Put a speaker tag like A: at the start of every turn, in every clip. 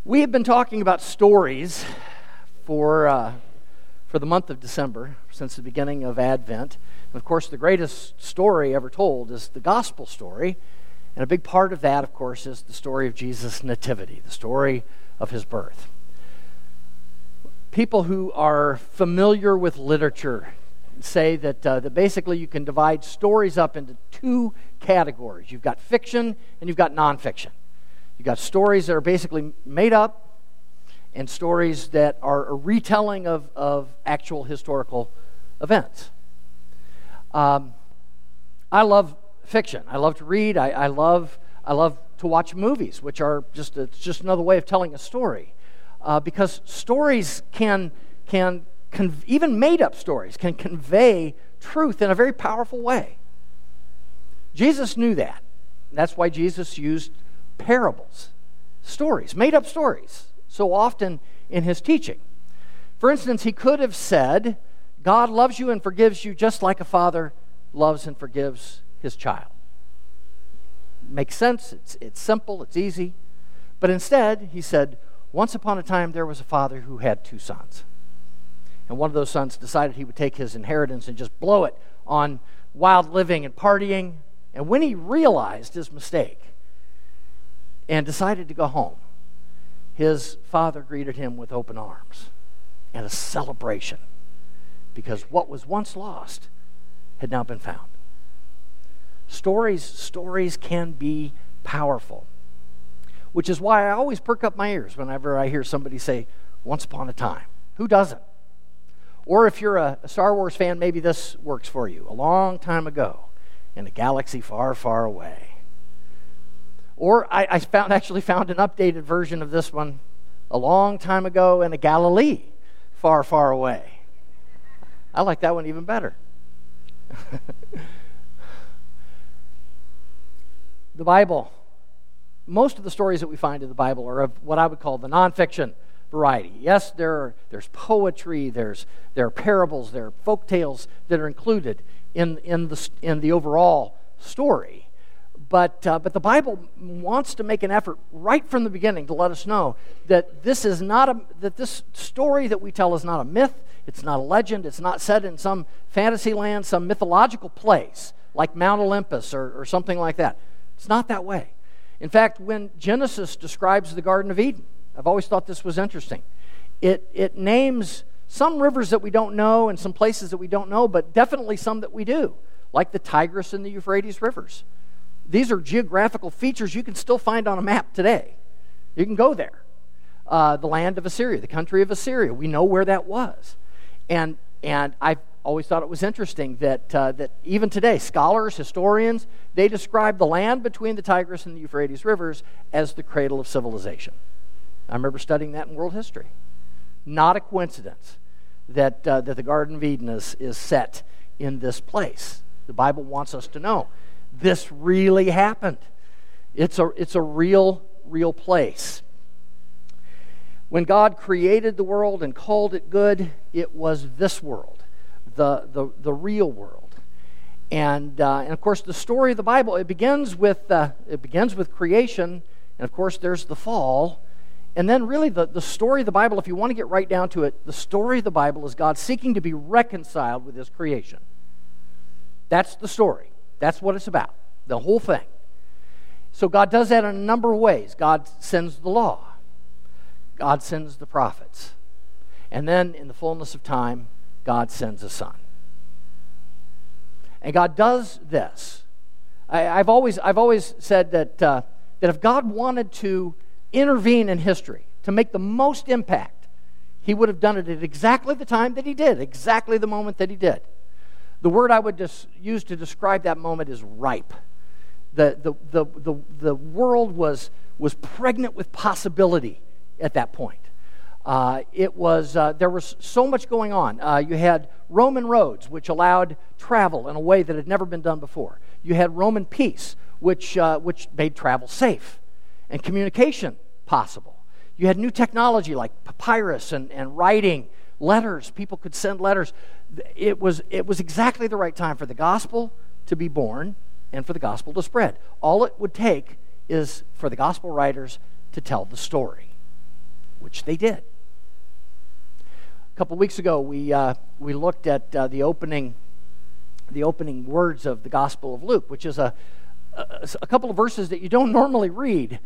A: We have been talking about stories for the month of December, since the beginning of Advent. And of course, the greatest story ever told is the gospel story. And a big part of that, of course, is the story of Jesus' nativity, the story of his birth. People who are familiar with literature say that basically you can divide stories up into two categories. You've got fiction and you've got nonfiction. You've got stories that are basically made up and stories that are a retelling of actual historical events. I love fiction. I love to read. I love to watch movies, which are it's just another way of telling a story. Because stories can even made-up stories can convey truth in a very powerful way. Jesus knew that. That's why Jesus used parables, stories, made-up stories, so often in his teaching. For instance, he could have said, God loves you and forgives you just like a father loves and forgives his child. Makes sense, it's simple, it's easy. But instead, he said, once upon a time there was a father who had two sons. And one of those sons decided he would take his inheritance and just blow it on wild living and partying. And when he realized his mistake and decided to go home, his father greeted him with open arms and a celebration, because what was once lost had now been found. Stories can be powerful, which is why I always perk up my ears whenever I hear somebody say, once upon a time. Who doesn't? Or if you're a Star Wars fan, maybe this works for you. A long time ago, in a galaxy far, far away. Or I actually found an updated version of this one a long time ago in a Galilee far, far away. I like that one even better. The Bible, most of the stories that we find in the Bible are of what I would call the nonfiction variety. Yes, there's poetry, there are parables, there are folk tales that are included in the overall story. But the Bible wants to make an effort right from the beginning to let us know that this story that we tell is not a myth, it's not a legend, it's not set in some fantasy land, some mythological place like Mount Olympus or something like that. It's not that way. In fact, when Genesis describes the Garden of Eden, I've always thought this was interesting. It names some rivers that we don't know and some places that we don't know, but definitely some that we do, like the Tigris and the Euphrates rivers. These are geographical features you can still find on a map today. You can go there. The land of Assyria, the country of Assyria, we know where that was. And I've always thought it was interesting that even today, scholars, historians, they describe the land between the Tigris and the Euphrates rivers as the cradle of civilization. I remember studying that in world history. Not a coincidence that the Garden of Eden is set in this place. The Bible wants us to know this really happened. It's a real place. When God created the world and called it good, it was this world, the real world. And of course, the story of the Bible, it begins with creation, and of course, there's the fall. And then really the story of the Bible, if you want to get right down to it, the story of the Bible is God seeking to be reconciled with his creation. That's the story. That's what it's about, the whole thing. So God does that in a number of ways. God sends the law. God sends the prophets. And then in the fullness of time, God sends a son. And God does this. I've always said that if God wanted to intervene in history to make the most impact, he would have done it at exactly the time that he did, exactly the moment that he did. The word I would use to describe that moment is ripe. The world was pregnant with possibility at that point. There was so much going on. You had Roman roads, which allowed travel in a way that had never been done before. You had Roman peace, which made travel safe and communication possible. You had new technology like papyrus and writing letters. People could send letters. It was exactly the right time for the gospel to be born and for the gospel to spread. All it would take is for the gospel writers to tell the story. which they did. A couple weeks ago, we looked at the opening words of the Gospel of Luke, which is a couple of verses that you don't normally read,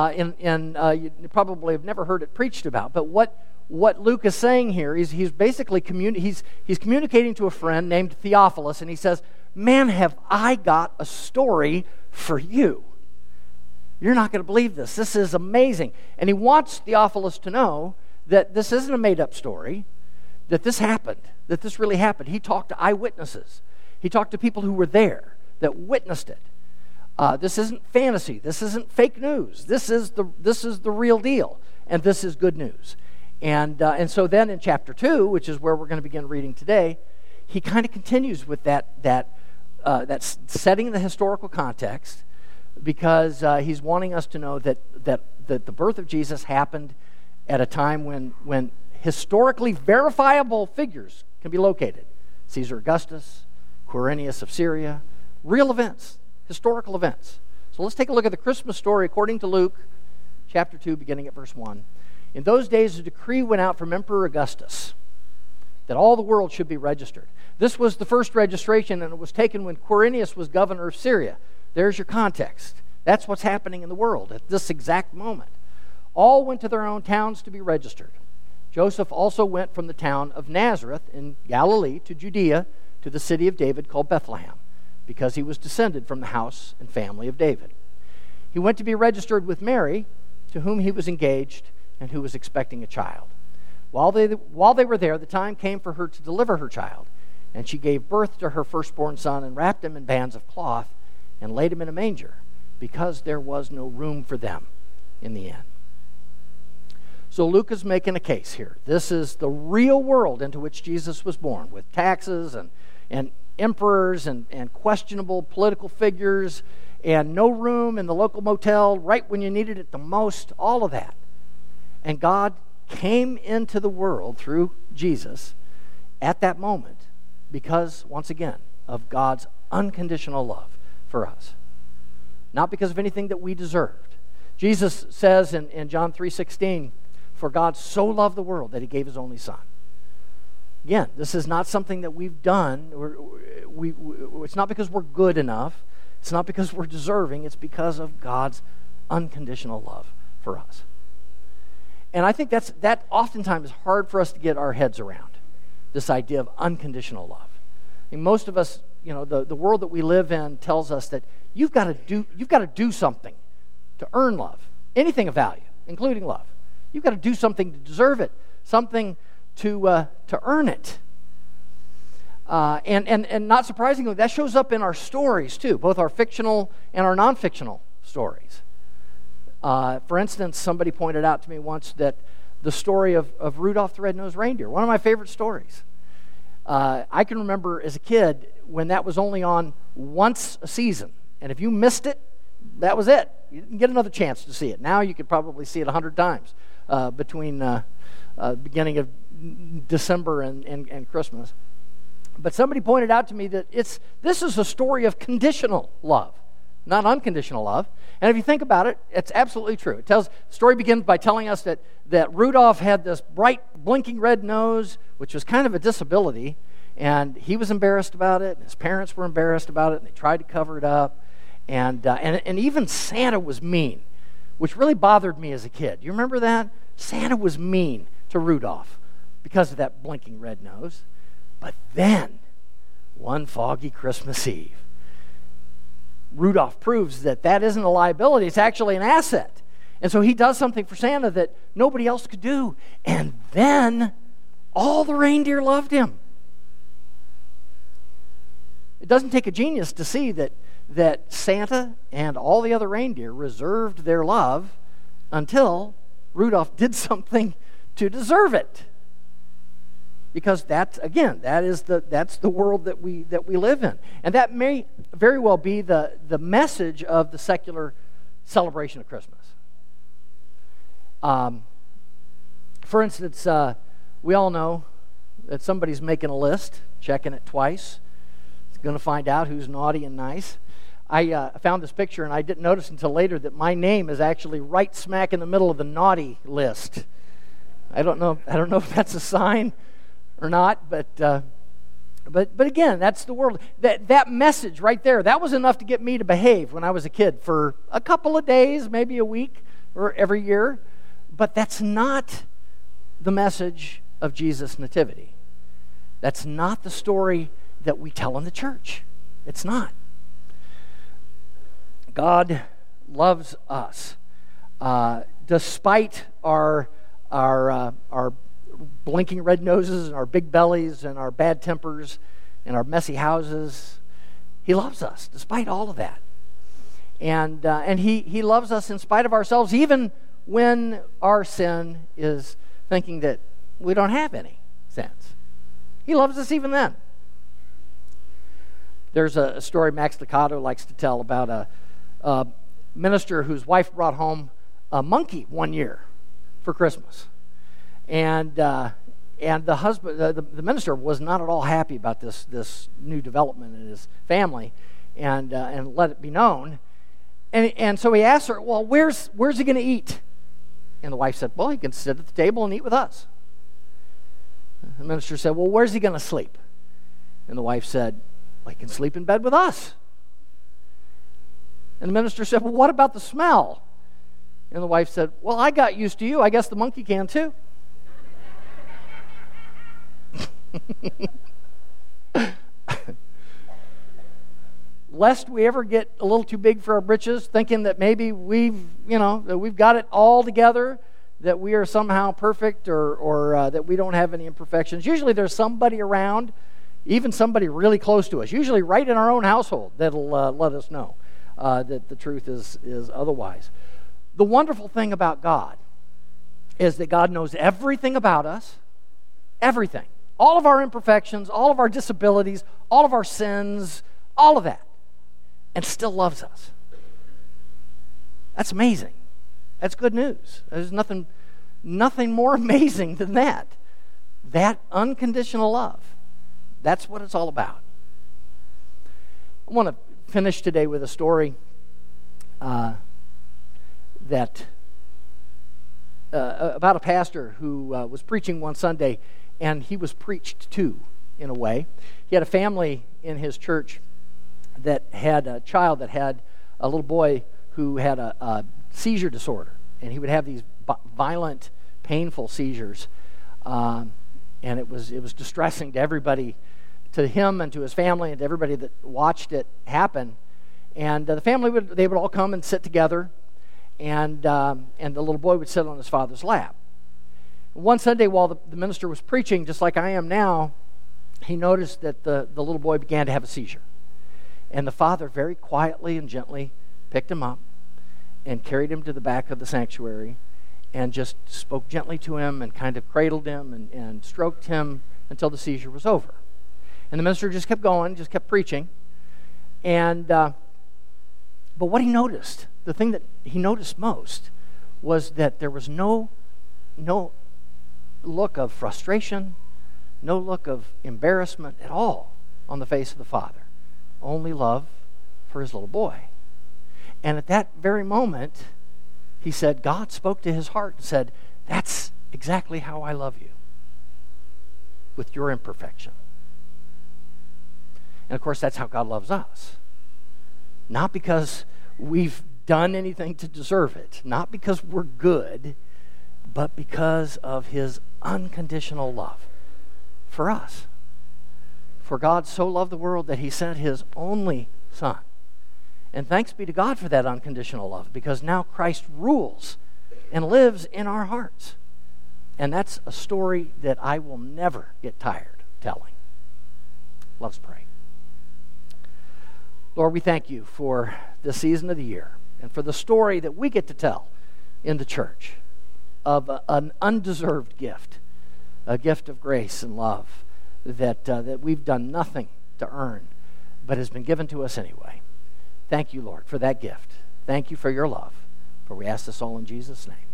A: you probably have never heard it preached about. But what Luke is saying here is he's basically he's communicating to a friend named Theophilus, and he says, "Man, have I got a story for you. You're not going to believe this. This is amazing." And he wants Theophilus to know that this isn't a made-up story, that this happened, that this really happened. He talked to eyewitnesses. He talked to people who were there that witnessed it. This isn't fantasy. This isn't fake news. This is the real deal, and this is good news. And so then in chapter 2, which is where we're going to begin reading today, he kind of continues with that setting the historical context, because he's wanting us to know that the birth of Jesus happened at a time when historically verifiable figures can be located. Caesar Augustus, Quirinius of Syria, real events, historical events. So let's take a look at the Christmas story according to Luke, chapter 2, beginning at verse 1. In those days, a decree went out from Emperor Augustus that all the world should be registered. This was the first registration, and it was taken when Quirinius was governor of Syria. There's your context. That's what's happening in the world at this exact moment. All went to their own towns to be registered. Joseph also went from the town of Nazareth in Galilee to Judea, to the city of David called Bethlehem, because he was descended from the house and family of David. He went to be registered with Mary, to whom he was engaged and who was expecting a child. While they were there, the time came for her to deliver her child, and she gave birth to her firstborn son and wrapped him in bands of cloth and laid him in a manger, because there was no room for them in the inn. So Luke is making a case here. This is the real world into which Jesus was born, with taxes and emperors and questionable political figures and no room in the local motel right when you needed it the most, all of that. And God came into the world through Jesus at that moment because, once again, of God's unconditional love for us. Not because of anything that we deserved. Jesus says in John 3:16, "For God so loved the world that he gave his only son." Again, this is not something that we've done. It's not because we're good enough. It's not because we're deserving. It's because of God's unconditional love for us. And I think that oftentimes is hard for us to get our heads around, this idea of unconditional love. I mean, most of us, the world that we live in tells us that you've got to do something to earn love, anything of value, including love. You've got to do something to deserve it, something to earn it. And not surprisingly, that shows up in our stories too, both our fictional and our non-fictional stories. For instance, somebody pointed out to me once that the story of Rudolph the Red-Nosed Reindeer, one of my favorite stories. I can remember as a kid when that was only on once a season. And if you missed it, that was it. You didn't get another chance to see it. Now you could probably see it 100 times between the beginning of December and Christmas. But somebody pointed out to me that this is a story of conditional love, not unconditional love. And if you think about it, it's absolutely true. The story begins by telling us that Rudolph had this bright, blinking red nose, which was kind of a disability, and he was embarrassed about it, and his parents were embarrassed about it, and they tried to cover it up. And even Santa was mean, which really bothered me as a kid. You remember that? Santa was mean to Rudolph because of that blinking red nose. But then, one foggy Christmas Eve, Rudolph proves that isn't a liability, it's actually an asset. And so he does something for Santa that nobody else could do. And then, all the reindeer loved him. It doesn't take a genius to see that Santa and all the other reindeer reserved their love until Rudolph did something to deserve it. Because that's the world that we live in. And that may very well be the message of the secular celebration of Christmas. For instance, we all know that somebody's making a list, checking it twice. It's going to find out who's naughty and nice. I found this picture, and I didn't notice until later that my name is actually right smack in the middle of the naughty list. I don't know if that's a sign or not, but again, that's the world. That message right there, that was enough to get me to behave when I was a kid for a couple of days, maybe a week, or every year. But that's not the message of Jesus' nativity. That's not the story that we tell in the church. It's not. God loves us, despite our blinking red noses and our big bellies and our bad tempers and our messy houses. He loves us despite all of that, and he loves us in spite of ourselves, even when our sin is thinking that we don't have any sins. He loves us even then. There's a story Max Lucado likes to tell about a minister whose wife brought home a monkey one year for Christmas. And the husband, the minister, was not at all happy about this new development in his family, and let it be known. And so he asked her, "Well, where's he going to eat?" And the wife said, "Well, he can sit at the table and eat with us." The minister said, "Well, where's he going to sleep?" And the wife said, "Well, he can sleep in bed with us." And the minister said, "Well, what about the smell?" And the wife said, "Well, I got used to you. I guess the monkey can too." Lest we ever get a little too big for our britches, thinking that maybe we've got it all together, that we are somehow perfect, or that we don't have any imperfections. Usually there's somebody around, even somebody really close to us, usually right in our own household, that'll let us know that the truth is otherwise. The wonderful thing about God is that God knows everything about us, everything. All of our imperfections, all of our disabilities, all of our sins, all of that, and still loves us. That's amazing. That's good news. There's nothing more amazing than that. That unconditional love. That's what it's all about. I want to finish today with a story about a pastor who was preaching one Sunday, and he was preached to, in a way. He had a family in his church that had a child that had a little boy who had a seizure disorder, and he would have these violent, painful seizures, and it was distressing to everybody, to him and to his family and to everybody that watched it happen. And the family would all come and sit together, and the little boy would sit on his father's lap. One Sunday, while the minister was preaching, just like I am now, he noticed that the little boy began to have a seizure. And the father very quietly and gently picked him up and carried him to the back of the sanctuary and just spoke gently to him and kind of cradled him and stroked him until the seizure was over. And the minister just kept going, just kept preaching. And but what he noticed, the thing that he noticed most, was that there was no look of frustration, no look of embarrassment at all on the face of the father. Only love for his little boy. And at that very moment, he said, God spoke to his heart and said, "That's exactly how I love you, with your imperfection." And of course, that's how God loves us. Not because we've done anything to deserve it, not because we're good, but because of his unconditional love for us. For God so loved the world that he sent his only Son. And thanks be to God for that unconditional love, because now Christ rules and lives in our hearts. And that's a story that I will never get tired telling. Let's pray. Lord, we thank you for the season of the year and for the story that we get to tell in the church of an undeserved gift, a gift of grace and love that we've done nothing to earn, but has been given to us anyway. Thank you, Lord, for that gift. Thank you for your love. For we ask this all in Jesus' name.